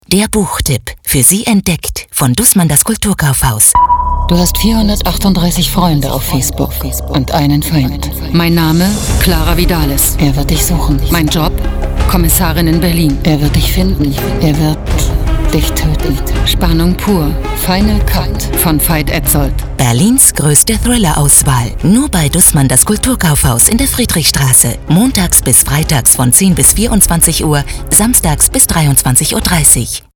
Der Buchtipp, für Sie entdeckt von Dussmann das Kulturkaufhaus. Du hast 438 Freunde auf Facebook und einen Feind. Mein Name, Clara Vidales. Er wird dich suchen. Mein Job, Kommissarin in Berlin. Er wird dich finden. Er wird dich töten. Spannung pur. Final Cut von Veit Etzold. Berlins größte Thriller-Auswahl. Nur bei Dussmann das Kulturkaufhaus in der Friedrichstraße. Montags bis freitags von 10 bis 24 Uhr, samstags bis 23:30 Uhr.